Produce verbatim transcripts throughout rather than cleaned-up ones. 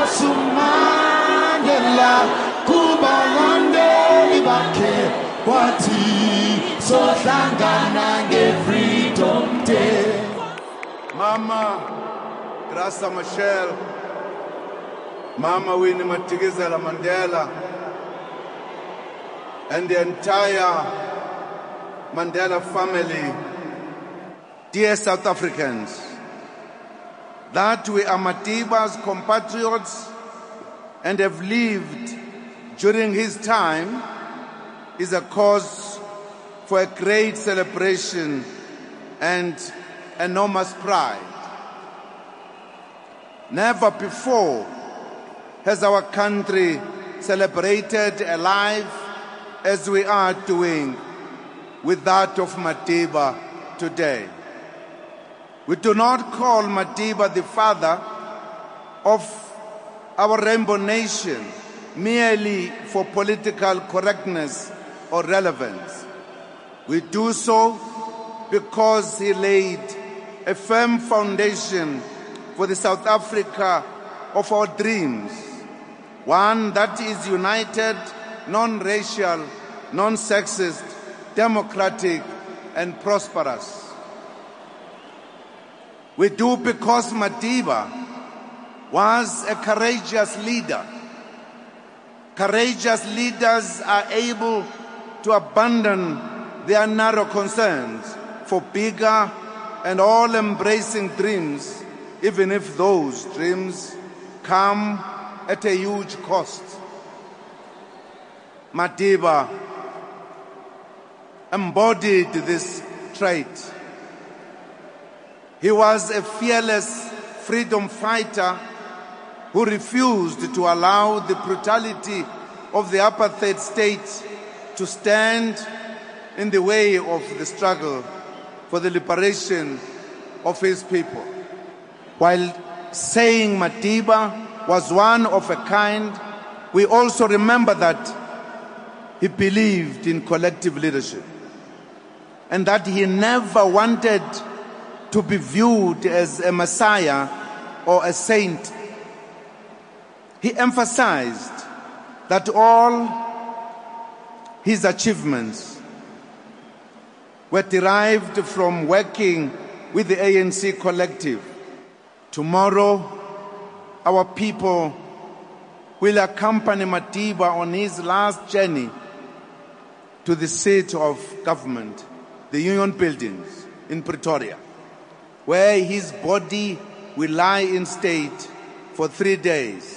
Mandela kubalandeli bakhe wathi sohlangana nge-Freedom Day. Mama Graça Machel, Mama Winnie Madikizela Mandela, and the entire Mandela family, dear South Africans, that we are Madiba's compatriots and have lived during his time is a cause for a great celebration and enormous pride. Never before has our country celebrated a life as we are doing with that of Madiba today. We do not call Madiba the father of our rainbow nation merely for political correctness or relevance. We do so because he laid a firm foundation for the South Africa of our dreams, one that is united, non-racial, non-sexist, democratic, and prosperous. We do because Madiba was a courageous leader. Courageous leaders are able to abandon their narrow concerns for bigger and all-embracing dreams, even if those dreams come at a huge cost. Madiba embodied this trait. He was a fearless freedom fighter who refused to allow the brutality of the apartheid state to stand in the way of the struggle for the liberation of his people. While saying Madiba was one of a kind, we also remember that he believed in collective leadership and that he never wanted to be viewed as a messiah or a saint. He emphasized that all his achievements were derived from working with the A N C collective. Tomorrow, our people will accompany Madiba on his last journey to the seat of government, the Union Buildings in Pretoria, where his body will lie in state for three days.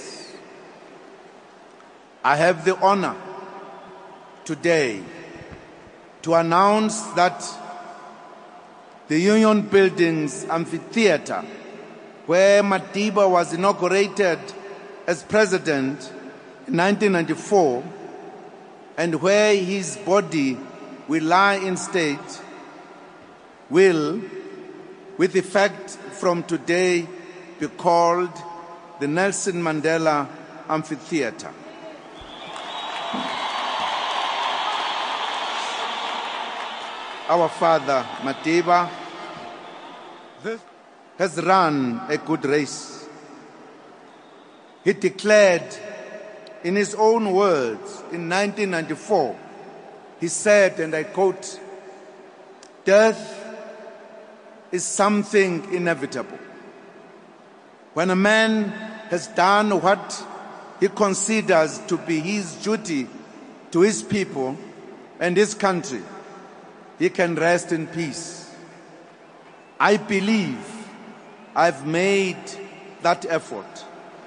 I have the honor today to announce that the Union Buildings Amphitheatre, where Madiba was inaugurated as president in nineteen ninety-four, and where his body will lie in state, will, with effect from today, be called the Nelson Mandela Amphitheatre. Our father, Madiba, has run a good race. He declared in his own words in nineteen ninety-four, he said, and I quote, "Death is something inevitable. When a man has done what he considers to be his duty to his people and his country, he can rest in peace. I believe I've made that effort.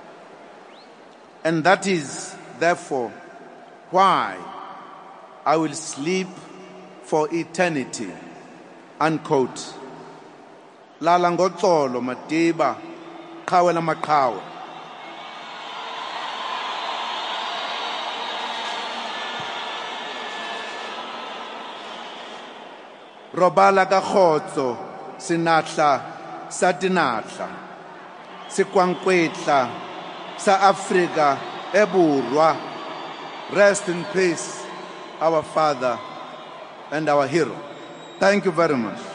And that is, therefore, why I will sleep for eternity." Unquote. Lala ngoxolo Madiba, qhawe lamaqhawe. Robala ka khotso sinatla sa dinatla sikwankwetla sa Africa eburwa. Rest in peace, our father and our hero. Thank you very much.